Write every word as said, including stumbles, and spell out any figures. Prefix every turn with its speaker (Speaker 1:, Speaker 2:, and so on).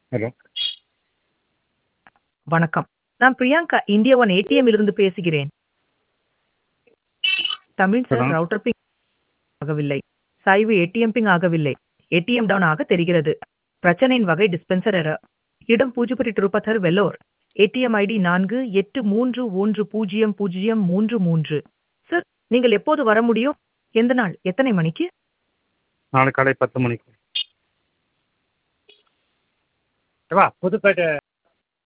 Speaker 1: Hello.
Speaker 2: வணக்கம். நான் Priyanka India one ATM இலிருந்து பேசுகிறேன். தமிழ் சார்
Speaker 1: சொல்லுங்க.
Speaker 2: ரவுட்டர் பிங் ஆகவில்லை. சாய்வு ஏடிஎம் பிங் ஆகவில்லை. ஏடிஎம் டவுன் ஆக தெரிகிறது. பிரச்சனையின் வகை டிஸ்பென்சர் எரர். இடம் பூஜ்ஜியம் திருப்பத்தர் வெல்லோர். ஏடிஎம் ஐடி நான்கு எட்டு மூன்று ஒன்று பூஜ்ஜியம் பூஜ்ஜியம் மூன்று மூன்று. சார் நீங்கள் எப்போது வர முடியும்? எந்த நாள்? எத்தனை மணிக்கு?
Speaker 1: நாளை காலை பத்து மணிக்கு. ஏவா புதுப்பேட்டை